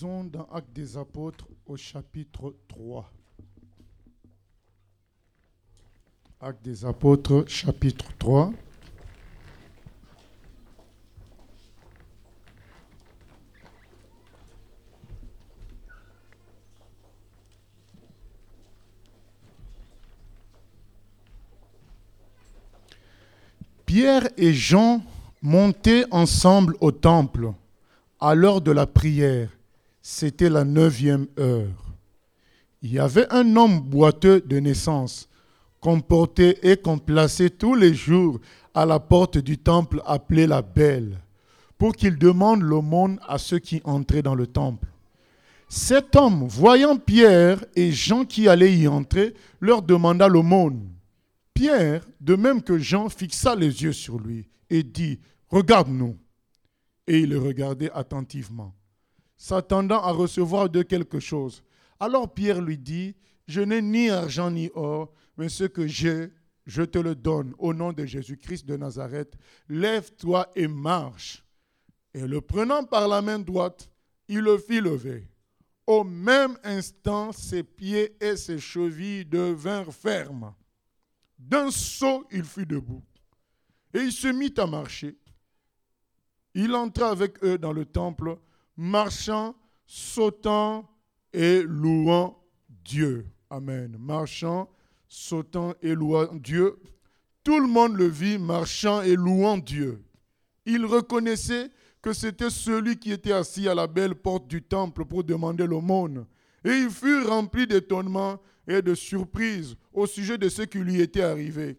lisons dans Actes des Apôtres au chapitre 3. Actes des Apôtres, chapitre 3. Pierre et Jean montaient ensemble au temple à l'heure de la prière. C'était la 9e heure. Il y avait un homme boiteux de naissance qu'on portait et qu'on plaçait tous les jours à la porte du temple appelée la Belle, pour qu'il demande l'aumône à ceux qui entraient dans le temple. Cet homme, voyant Pierre et Jean qui allaient y entrer, leur demanda l'aumône. Pierre, de même que Jean, fixa les yeux sur lui et dit « Regarde-nous ». Et il le regardait attentivement, s'attendant à recevoir de quelque chose. Alors Pierre lui dit « Je n'ai ni argent ni or, mais ce que j'ai, je te le donne au nom de Jésus-Christ de Nazareth. Lève-toi et marche. » Et le prenant par la main droite, il le fit lever. Au même instant, ses pieds et ses chevilles devinrent fermes. D'un saut, il fut debout. Et il se mit à marcher. Il entra avec eux dans le temple, marchant, sautant et louant Dieu. Amen. Marchant, sautant et louant Dieu. Tout le monde le vit marchant et louant Dieu. Il reconnaissait que c'était celui qui était assis à la belle porte du temple pour demander l'aumône. Et il fut rempli d'étonnement et de surprise au sujet de ce qui lui était arrivé.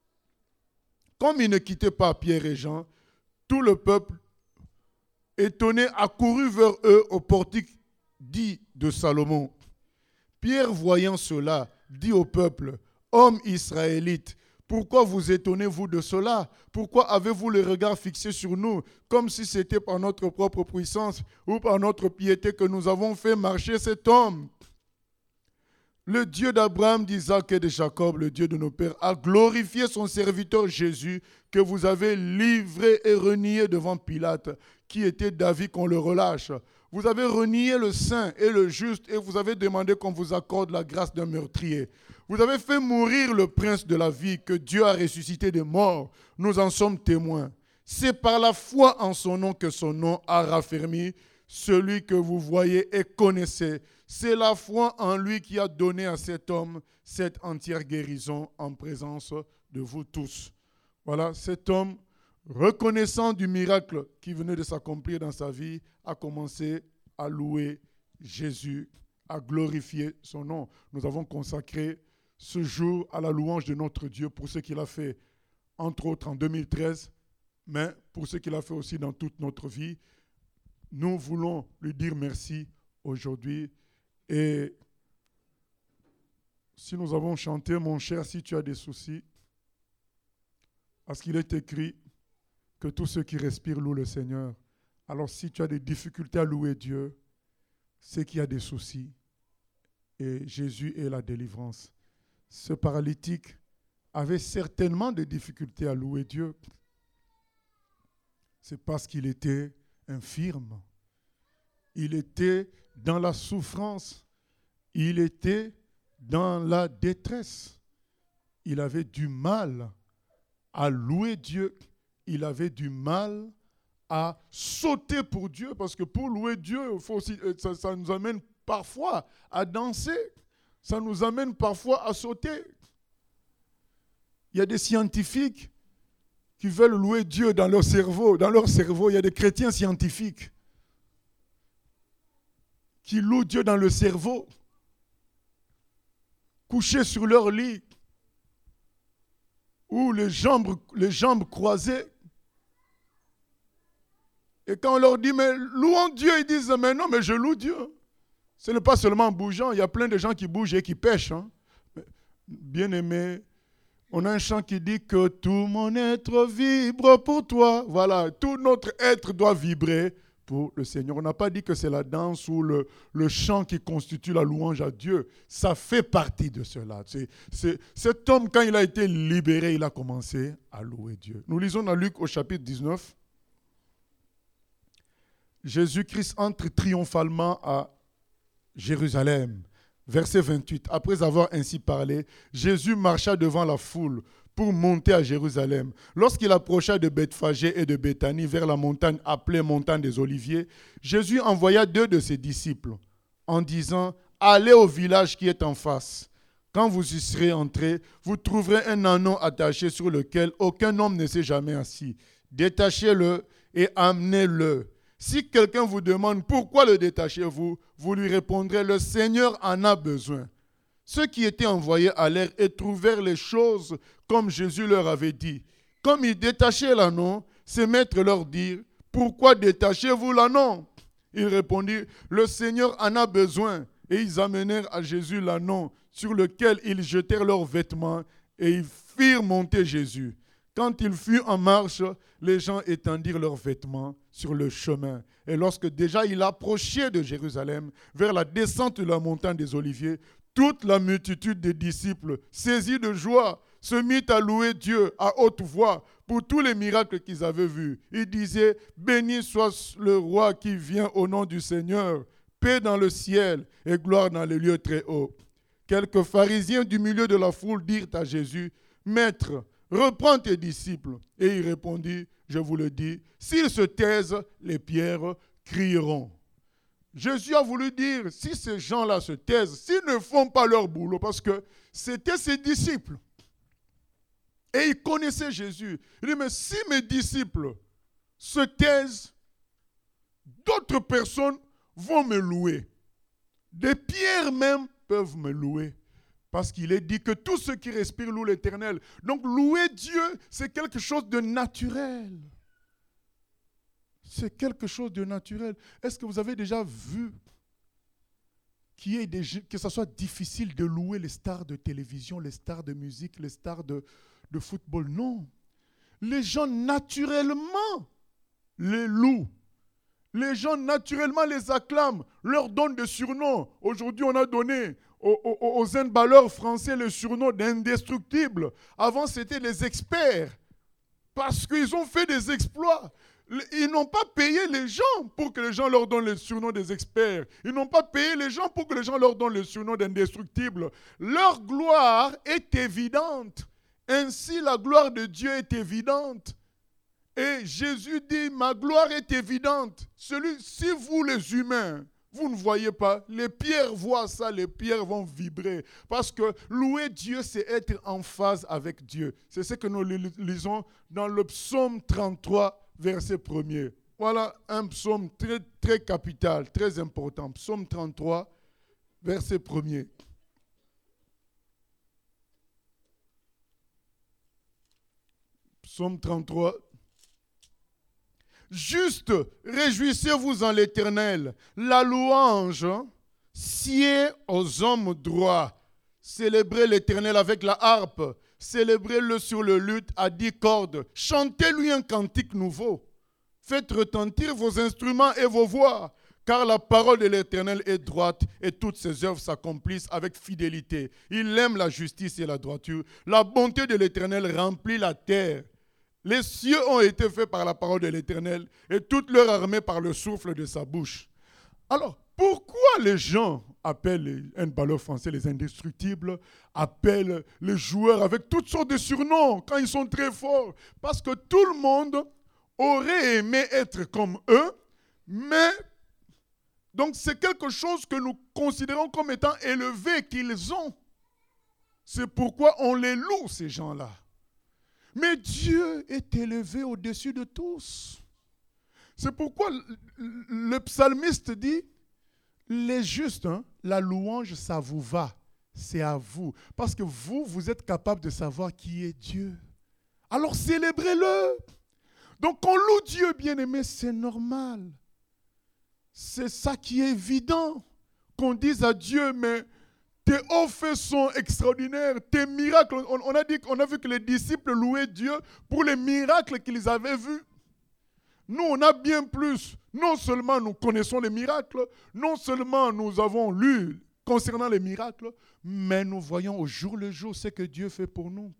Comme il ne quittait pas Pierre et Jean, tout le peuple, étonné, accourut vers eux au portique dit de Salomon. Pierre, voyant cela, dit au peuple, « Hommes israélites, pourquoi vous étonnez-vous de cela? Pourquoi avez-vous le regard fixé sur nous, comme si c'était par notre propre puissance ou par notre piété que nous avons fait marcher cet homme? Le Dieu d'Abraham, d'Isaac et de Jacob, le Dieu de nos pères, a glorifié son serviteur Jésus, que vous avez livré et renié devant Pilate, qui était d'avis qu'on le relâche. Vous avez renié le saint et le juste et vous avez demandé qu'on vous accorde la grâce d'un meurtrier. Vous avez fait mourir le prince de la vie que Dieu a ressuscité des morts. Nous en sommes témoins. C'est par la foi en son nom que son nom a raffermi celui que vous voyez et connaissez. C'est la foi en lui qui a donné à cet homme cette entière guérison en présence de vous tous. Voilà, cet homme, reconnaissant du miracle qui venait de s'accomplir dans sa vie, a commencé à louer Jésus, à glorifier son nom. Nous avons consacré ce jour à la louange de notre Dieu pour ce qu'il a fait, entre autres en 2013, mais pour ce qu'il a fait aussi dans toute notre vie. Nous voulons lui dire merci aujourd'hui. Et si nous avons chanté, mon cher, si tu as des soucis, parce qu'il est écrit que tous ceux qui respirent louent le Seigneur. Alors si tu as des difficultés à louer Dieu, c'est qu'il y a des soucis. Et Jésus est la délivrance. Ce paralytique avait certainement des difficultés à louer Dieu. C'est parce qu'il était infirme. Il était dans la souffrance. Il était dans la détresse. Il avait du mal à louer Dieu. Il avait du mal à sauter pour Dieu, parce que pour louer Dieu, il faut aussi, ça nous amène parfois à danser. Ça nous amène parfois à sauter. Il y a des scientifiques qui veulent louer Dieu dans leur cerveau. Dans leur cerveau, il y a des chrétiens scientifiques qui louent Dieu dans le cerveau, couchés sur leur lit, ou les jambes croisées. Et quand on leur dit, mais louons Dieu, ils disent, mais non, mais je loue Dieu. Ce n'est pas seulement en bougeant, il y a plein de gens qui bougent et qui pêchent. Hein. Bien-aimé, on a un chant qui dit que tout mon être vibre pour toi. Voilà, tout notre être doit vibrer pour le Seigneur. On n'a pas dit que c'est la danse ou le chant qui constitue la louange à Dieu. Ça fait partie de cela. Cet homme, quand il a été libéré, il a commencé à louer Dieu. Nous lisons dans Luc au chapitre 19. Jésus-Christ entre triomphalement à Jérusalem. Verset 28. Après avoir ainsi parlé, Jésus marcha devant la foule pour monter à Jérusalem. Lorsqu'il approcha de Bethphagée et de Béthanie vers la montagne appelée montagne des Oliviers, Jésus envoya 2 de ses disciples en disant « Allez au village qui est en face. Quand vous y serez entrés, vous trouverez un ânon attaché sur lequel aucun homme ne s'est jamais assis. Détachez-le et amenez-le. Si quelqu'un vous demande pourquoi le détachez-vous, vous lui répondrez, le Seigneur en a besoin. Ceux qui étaient envoyés allèrent et trouvèrent les choses comme Jésus leur avait dit. Comme ils détachaient l'ânon, ses maîtres leur dirent, pourquoi détachez-vous l'ânon? Ils répondirent, le Seigneur en a besoin. Et ils amenèrent à Jésus l'ânon sur lequel ils jetèrent leurs vêtements et ils firent monter Jésus. Quand il fut en marche, les gens étendirent leurs vêtements sur le chemin. Et lorsque déjà il approchait de Jérusalem, vers la descente de la montagne des Oliviers, toute la multitude des disciples, saisis de joie, se mit à louer Dieu à haute voix pour tous les miracles qu'ils avaient vus. Ils disaient, béni soit le roi qui vient au nom du Seigneur, paix dans le ciel et gloire dans les lieux très hauts. Quelques pharisiens du milieu de la foule dirent à Jésus, Maître, reprends tes disciples. Et il répondit, je vous le dis, s'ils se taisent, les pierres crieront. Jésus a voulu dire, si ces gens-là se taisent, s'ils ne font pas leur boulot, parce que c'était ses disciples. Et ils connaissaient Jésus. Il dit, mais si mes disciples se taisent, d'autres personnes vont me louer. Des pierres même peuvent me louer. Parce qu'il est dit que tous ceux qui respirent louent l'Éternel. Donc louer Dieu, c'est quelque chose de naturel. C'est quelque chose de naturel. Est-ce que vous avez déjà vu que ce soit difficile de louer les stars de télévision, les stars de musique, les stars de football? Non. Les gens naturellement les louent. Les gens naturellement les acclament, leur donnent des surnoms. Aujourd'hui, on a donné aux handballeurs français le surnom d'indestructibles. Avant, c'était les experts. Parce qu'ils ont fait des exploits. Ils n'ont pas payé les gens pour que les gens leur donnent le surnom des experts. Ils n'ont pas payé les gens pour que les gens leur donnent le surnom d'indestructibles. Leur gloire est évidente. Ainsi, la gloire de Dieu est évidente. Et Jésus dit, ma gloire est évidente. Si vous les humains, vous ne voyez pas, les pierres voient ça, les pierres vont vibrer. Parce que louer Dieu, c'est être en phase avec Dieu. C'est ce que nous lisons dans le psaume 33, verset 1er. Voilà un psaume très, très capital, très important. Psaume 33, verset 1er. Psaume 33. Juste, réjouissez-vous en l'Éternel. La louange sied aux hommes droits. Célébrez l'Éternel avec la harpe. Célébrez-le sur le luth à 10 cordes. Chantez-lui un cantique nouveau. Faites retentir vos instruments et vos voix. Car la parole de l'Éternel est droite et toutes ses œuvres s'accomplissent avec fidélité. Il aime la justice et la droiture. La bonté de l'Éternel remplit la terre. Les cieux ont été faits par la parole de l'Éternel et toute leur armée par le souffle de sa bouche. Alors, pourquoi les gens appellent les handballeurs français les indestructibles, appellent les joueurs avec toutes sortes de surnoms quand ils sont très forts? Parce que tout le monde aurait aimé être comme eux, mais donc c'est quelque chose que nous considérons comme étant élevé qu'ils ont. C'est pourquoi on les loue, ces gens-là. Mais Dieu est élevé au-dessus de tous. C'est pourquoi le psalmiste dit, les justes, la louange, ça vous va. C'est à vous. Parce que vous êtes capable de savoir qui est Dieu. Alors célébrez-le. Donc on loue Dieu, bien-aimé, c'est normal. C'est ça qui est évident. Qu'on dise à Dieu, mais tes hauts faits sont extraordinaires, tes miracles. On a vu que les disciples louaient Dieu pour les miracles qu'ils avaient vus. Nous, on a bien plus. Non seulement nous connaissons les miracles, non seulement nous avons lu concernant les miracles, mais nous voyons au jour le jour ce que Dieu fait pour nous.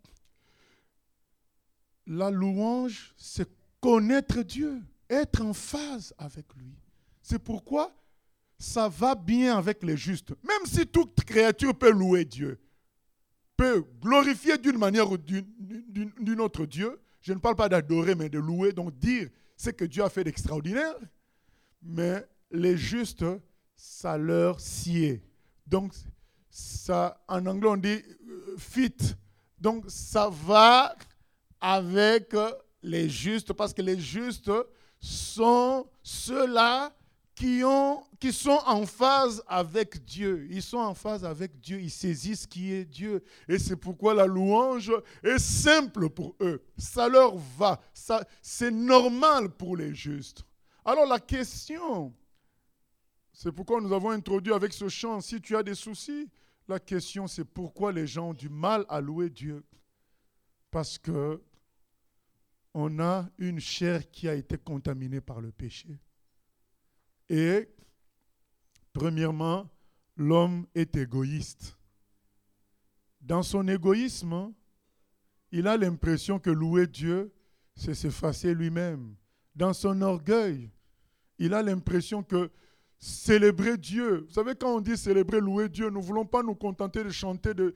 La louange, c'est connaître Dieu, être en phase avec lui. C'est pourquoi ça va bien avec les justes. Même si toute créature peut louer Dieu, peut glorifier d'une manière ou d'une autre Dieu, je ne parle pas d'adorer, mais de louer, donc dire ce que Dieu a fait d'extraordinaire, mais les justes, ça leur sied. Donc, ça, en anglais, on dit fit. Donc, ça va avec les justes, parce que les justes sont ceux-là qui sont en phase avec Dieu. Ils sont en phase avec Dieu. Ils saisissent qui est Dieu. Et c'est pourquoi la louange est simple pour eux. Ça leur va. C'est normal pour les justes. Alors la question, c'est pourquoi nous avons introduit avec ce chant, si tu as des soucis, la question c'est pourquoi les gens ont du mal à louer Dieu. Parce que on a une chair qui a été contaminée par le péché. Et, premièrement, l'homme est égoïste. Dans son égoïsme, il a l'impression que louer Dieu, c'est s'effacer lui-même. Dans son orgueil, il a l'impression que célébrer Dieu, vous savez, quand on dit célébrer, louer Dieu, nous ne voulons pas nous contenter de chanter, de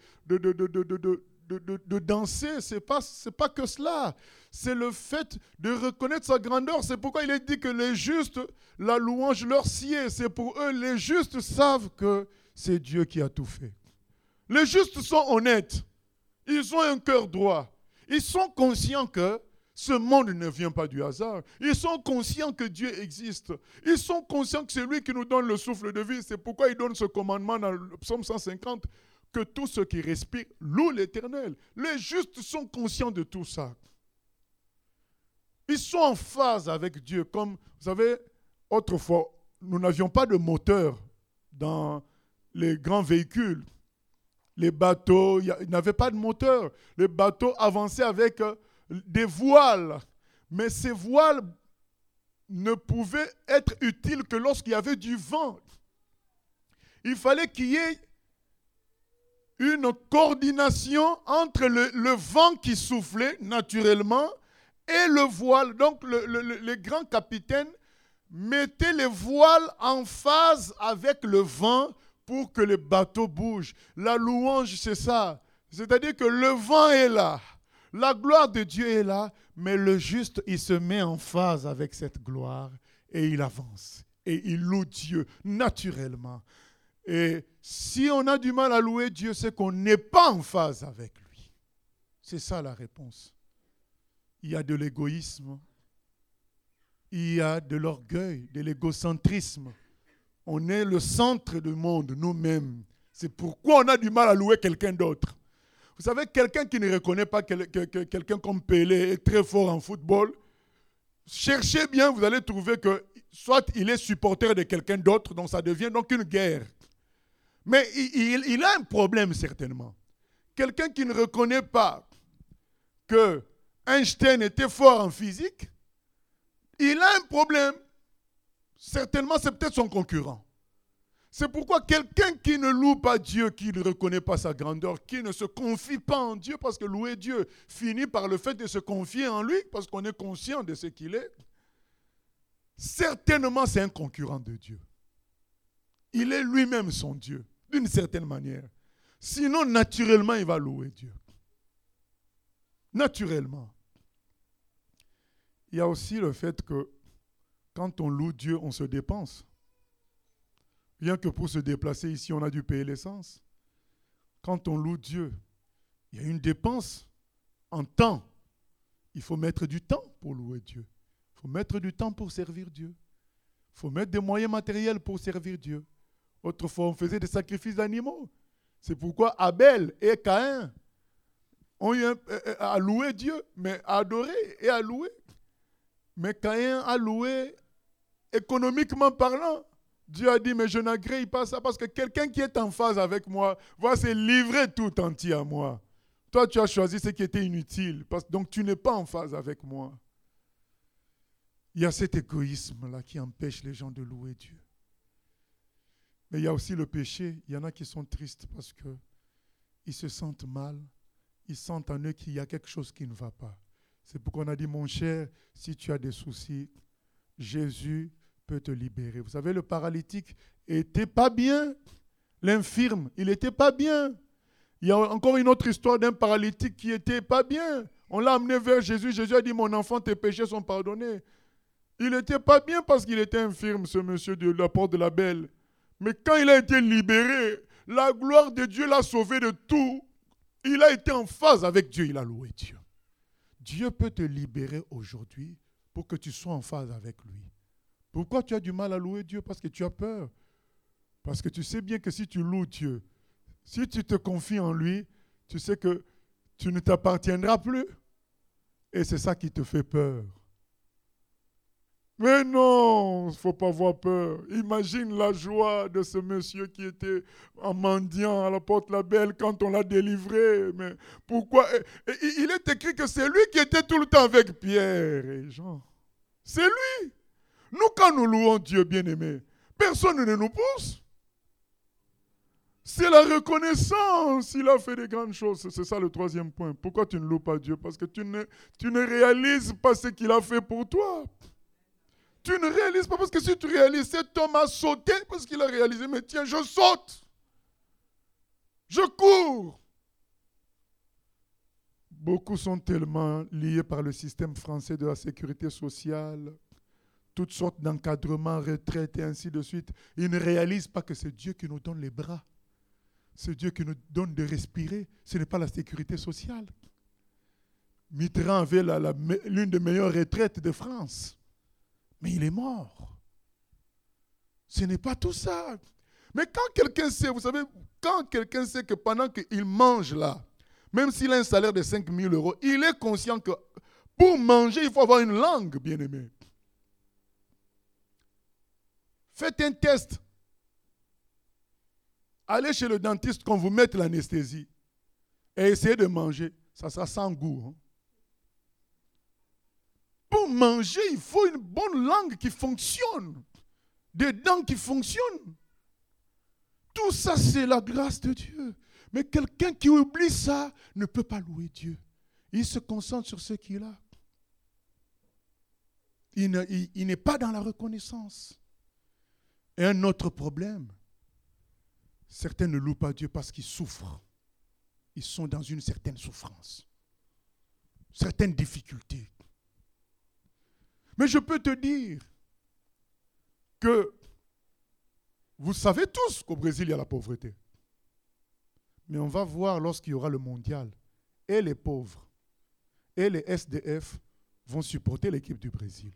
danser, c'est pas que cela. C'est le fait de reconnaître sa grandeur. C'est pourquoi il est dit que les justes, la louange leur sied. C'est pour eux, les justes savent que c'est Dieu qui a tout fait. Les justes sont honnêtes. Ils ont un cœur droit. Ils sont conscients que ce monde ne vient pas du hasard. Ils sont conscients que Dieu existe. Ils sont conscients que c'est lui qui nous donne le souffle de vie. C'est pourquoi il donne ce commandement dans le psaume 150, que tous ceux qui respirent louent l'Éternel. Les justes sont conscients de tout ça. Ils sont en phase avec Dieu. Comme, vous savez, autrefois, nous n'avions pas de moteur dans les grands véhicules. Les bateaux, il n'avait pas de moteur. Les bateaux avançaient avec des voiles. Mais ces voiles ne pouvaient être utiles que lorsqu'il y avait du vent. Il fallait qu'il y ait une coordination entre le vent qui soufflait naturellement et le voile. Donc les grands capitaines mettaient les voiles en phase avec le vent pour que le bateau bouge. La louange, c'est ça. C'est-à-dire que le vent est là, la gloire de Dieu est là, mais le juste, il se met en phase avec cette gloire et il avance. Et il loue Dieu naturellement. Et si on a du mal à louer Dieu, c'est qu'on n'est pas en phase avec lui. C'est ça la réponse. Il y a de l'égoïsme, il y a de l'orgueil, de l'égocentrisme. On est le centre du monde, nous-mêmes. C'est pourquoi on a du mal à louer quelqu'un d'autre. Vous savez, quelqu'un qui ne reconnaît pas quelqu'un comme Pelé est très fort en football. Cherchez bien, vous allez trouver que soit il est supporter de quelqu'un d'autre, donc ça devient donc une guerre. Mais il a un problème certainement. Quelqu'un qui ne reconnaît pas que Einstein était fort en physique, il a un problème. Certainement, c'est peut-être son concurrent. C'est pourquoi quelqu'un qui ne loue pas Dieu, qui ne reconnaît pas sa grandeur, qui ne se confie pas en Dieu, parce que louer Dieu finit par le fait de se confier en lui, parce qu'on est conscient de ce qu'il est, certainement c'est un concurrent de Dieu. Il est lui-même son Dieu, d'une certaine manière. Sinon, naturellement, il va louer Dieu. Naturellement. Il y a aussi le fait que quand on loue Dieu, on se dépense. Rien que pour se déplacer ici, on a dû payer l'essence. Quand on loue Dieu, il y a une dépense en temps. Il faut mettre du temps pour louer Dieu. Il faut mettre du temps pour servir Dieu. Il faut mettre des moyens matériels pour servir Dieu. Autrefois, on faisait des sacrifices d'animaux. C'est pourquoi Abel et Caïn ont eu à louer Dieu, mais à adorer et à louer. Mais Caïn a loué économiquement parlant. Dieu a dit, mais je n'agrée pas ça parce que quelqu'un qui est en phase avec moi va se livrer tout entier à moi. Toi, tu as choisi ce qui était inutile, donc tu n'es pas en phase avec moi. Il y a cet égoïsme-là qui empêche les gens de louer Dieu. Mais il y a aussi le péché. Il y en a qui sont tristes parce qu'ils se sentent mal. Ils sentent en eux qu'il y a quelque chose qui ne va pas. C'est pourquoi on a dit, mon cher, si tu as des soucis, Jésus peut te libérer. Vous savez, le paralytique n'était pas bien. L'infirme, il n'était pas bien. Il y a encore une autre histoire d'un paralytique qui n'était pas bien. On l'a amené vers Jésus. Jésus a dit, mon enfant, tes péchés sont pardonnés. Il n'était pas bien parce qu'il était infirme, ce monsieur de la porte de la Belle. Mais quand il a été libéré, la gloire de Dieu l'a sauvé de tout. Il a été en phase avec Dieu, il a loué Dieu. Dieu peut te libérer aujourd'hui pour que tu sois en phase avec lui. Pourquoi tu as du mal à louer Dieu? Parce que tu as peur. Parce que tu sais bien que si tu loues Dieu, si tu te confies en lui, tu sais que tu ne t'appartiendras plus. Et c'est ça qui te fait peur. Mais non, il ne faut pas avoir peur. Imagine la joie de ce monsieur qui était en mendiant à la porte la Belle quand on l'a délivré. Mais pourquoi? Il est écrit que c'est lui qui était tout le temps avec Pierre et Jean. C'est lui. Nous, quand nous louons Dieu bien-aimé, personne ne nous pousse. C'est la reconnaissance. Il a fait des grandes choses. C'est ça le troisième point. Pourquoi tu ne loues pas Dieu? Parce que tu ne réalises pas ce qu'il a fait pour toi. Tu ne réalises pas parce que si tu réalises, cet homme a sauté parce qu'il a réalisé, mais tiens, je saute. Je cours. Beaucoup sont tellement liés par le système français de la sécurité sociale, toutes sortes d'encadrements, retraites et ainsi de suite. Ils ne réalisent pas que c'est Dieu qui nous donne les bras. C'est Dieu qui nous donne de respirer. Ce n'est pas la sécurité sociale. Mitterrand avait l'une des meilleures retraites de France. Mais il est mort. Ce n'est pas tout ça. Mais quand quelqu'un sait, vous savez, quand quelqu'un sait que pendant qu'il mange là, même s'il a un salaire de 5 000 euros, il est conscient que pour manger, il faut avoir une langue, bien-aimé. Faites un test. Allez chez le dentiste qu'on vous mette l'anesthésie et essayez de manger. Ça sera sans goût. Hein. Pour manger, il faut une bonne langue qui fonctionne. Des dents qui fonctionnent. Tout ça, c'est la grâce de Dieu. Mais quelqu'un qui oublie ça ne peut pas louer Dieu. Il se concentre sur ce qu'il a. Il n'est pas dans la reconnaissance. Et un autre problème, certains ne louent pas Dieu parce qu'ils souffrent. Ils sont dans une certaine souffrance. Certaines difficultés. Mais je peux te dire que vous savez tous qu'au Brésil, il y a la pauvreté. Mais on va voir lorsqu'il y aura le mondial. Et les pauvres et les SDF vont supporter l'équipe du Brésil.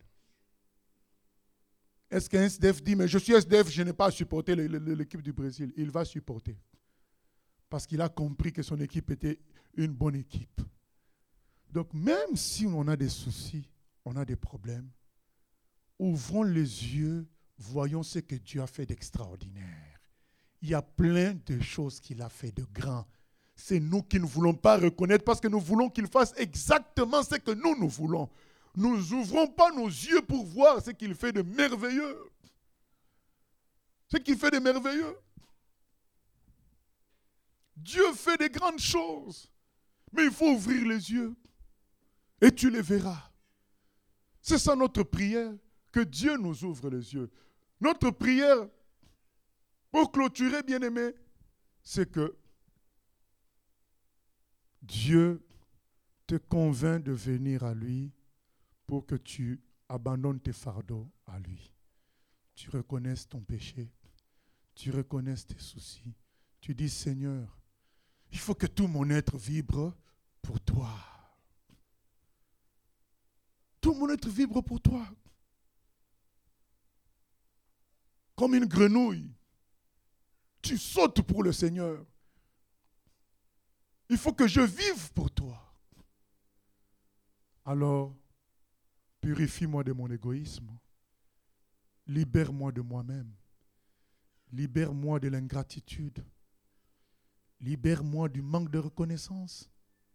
Est-ce qu'un SDF dit, mais je suis SDF, je n'ai pas à supporter l'équipe du Brésil? Il va supporter. Parce qu'il a compris que son équipe était une bonne équipe. Donc même si on a des soucis, on a des problèmes, ouvrons les yeux, voyons ce que Dieu a fait d'extraordinaire. Il y a plein de choses qu'il a fait de grand. C'est nous qui ne voulons pas reconnaître parce que nous voulons qu'il fasse exactement ce que nous voulons. Nous n'ouvrons pas nos yeux pour voir ce qu'il fait de merveilleux. Ce qu'il fait de merveilleux. Dieu fait des grandes choses. Mais il faut ouvrir les yeux. Et tu les verras. C'est ça notre prière. Que Dieu nous ouvre les yeux. Notre prière, pour clôturer, bien-aimé, c'est que Dieu te convainc de venir à lui pour que tu abandonnes tes fardeaux à lui. Tu reconnaisses ton péché. Tu reconnaisses tes soucis. Tu dis, Seigneur, il faut que tout mon être vibre pour toi. Tout mon être vibre pour toi. Comme une grenouille. Tu sautes pour le Seigneur. Il faut que je vive pour toi. Alors, purifie-moi de mon égoïsme. Libère-moi de moi-même. Libère-moi de l'ingratitude. Libère-moi du manque de reconnaissance.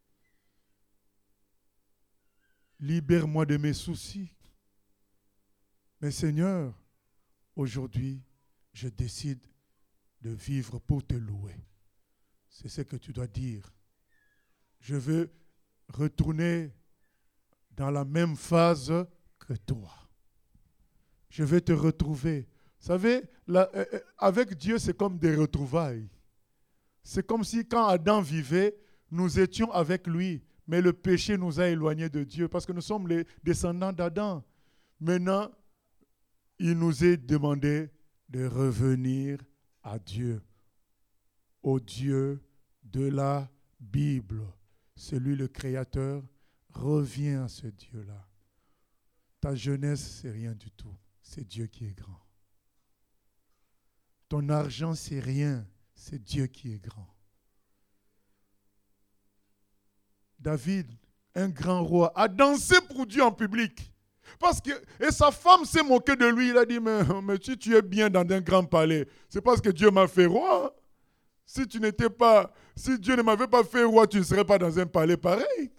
Libère-moi de mes soucis. Mais Seigneur, aujourd'hui, je décide de vivre pour te louer. C'est ce que tu dois dire. Je veux retourner dans la même phase que toi. Je vais te retrouver. Vous savez, avec Dieu, c'est comme des retrouvailles. C'est comme si quand Adam vivait, nous étions avec lui. Mais le péché nous a éloignés de Dieu parce que nous sommes les descendants d'Adam. Maintenant, il nous est demandé de revenir à Dieu, au Dieu de la Bible. C'est lui le Créateur. Reviens à ce Dieu-là. Ta jeunesse, c'est rien du tout. C'est Dieu qui est grand. Ton argent, c'est rien. C'est Dieu qui est grand. David, un grand roi, a dansé pour Dieu en public. Et sa femme s'est moquée de lui. Il a dit, mais si tu es bien dans un grand palais, c'est parce que Dieu m'a fait roi. Si Dieu ne m'avait pas fait roi, tu ne serais pas dans un palais pareil.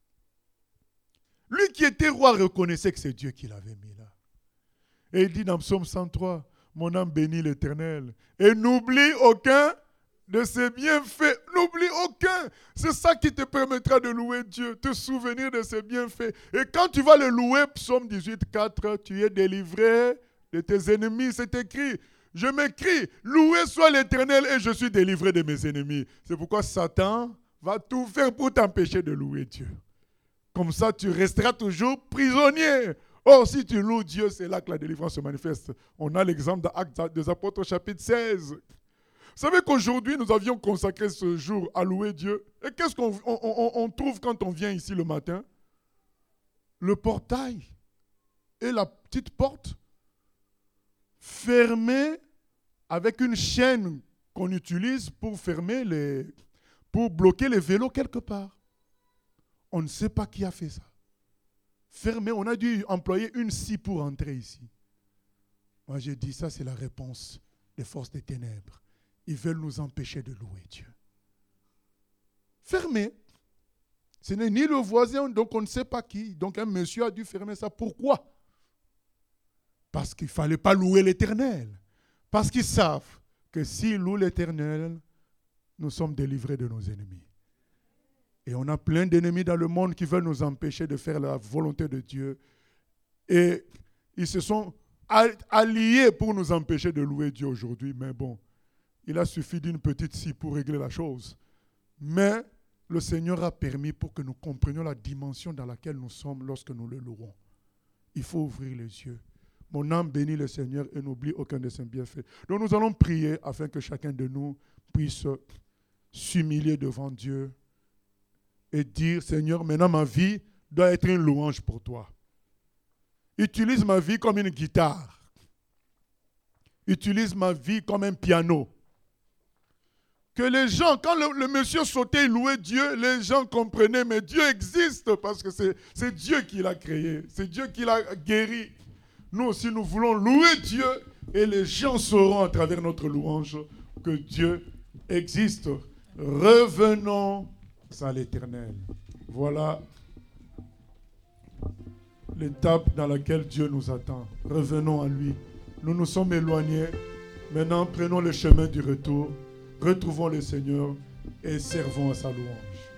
Lui qui était roi reconnaissait que c'est Dieu qui l'avait mis là. Et il dit dans Psaume 103, mon âme bénit l'Éternel et n'oublie aucun de ses bienfaits. N'oublie aucun. C'est ça qui te permettra de louer Dieu, te souvenir de ses bienfaits. Et quand tu vas le louer, Psaume 18, 4, tu es délivré de tes ennemis. C'est écrit. Je m'écris, loué soit l'Éternel et je suis délivré de mes ennemis. C'est pourquoi Satan va tout faire pour t'empêcher de louer Dieu. Comme ça, tu resteras toujours prisonnier. Or, si tu loues Dieu, c'est là que la délivrance se manifeste. On a l'exemple d'Actes des Apôtres, chapitre 16. Vous savez qu'aujourd'hui, nous avions consacré ce jour à louer Dieu. Et qu'est-ce qu'on trouve quand on vient ici le matin? Le portail et la petite porte fermée avec une chaîne qu'on utilise pour pour bloquer les vélos quelque part. On ne sait pas qui a fait ça. Fermé, on a dû employer une scie pour entrer ici. Moi j'ai dit, ça c'est la réponse des forces des ténèbres. Ils veulent nous empêcher de louer Dieu. Fermé. Ce n'est ni le voisin, donc on ne sait pas qui. Donc un monsieur a dû fermer ça. Pourquoi? Parce qu'il ne fallait pas louer l'Éternel. Parce qu'ils savent que s'ils louent l'Éternel, nous sommes délivrés de nos ennemis. Et on a plein d'ennemis dans le monde qui veulent nous empêcher de faire la volonté de Dieu. Et ils se sont alliés pour nous empêcher de louer Dieu aujourd'hui. Mais bon, il a suffi d'une petite scie pour régler la chose. Mais le Seigneur a permis pour que nous comprenions la dimension dans laquelle nous sommes lorsque nous le louons. Il faut ouvrir les yeux. Mon âme bénit le Seigneur et n'oublie aucun de ses bienfaits. Donc nous allons prier afin que chacun de nous puisse s'humilier devant Dieu et dire, Seigneur, maintenant ma vie doit être une louange pour toi. Utilise ma vie comme une guitare. Utilise ma vie comme un piano. Que les gens, quand le monsieur sautait et louait Dieu, les gens comprenaient, mais Dieu existe parce que c'est Dieu qui l'a créé. C'est Dieu qui l'a guéri. Nous aussi, nous voulons louer Dieu et les gens sauront à travers notre louange que Dieu existe. Revenons à l'Éternel. Voilà l'étape dans laquelle Dieu nous attend. Revenons à lui. Nous nous sommes éloignés. Maintenant, prenons le chemin du retour. Retrouvons le Seigneur et servons à sa louange.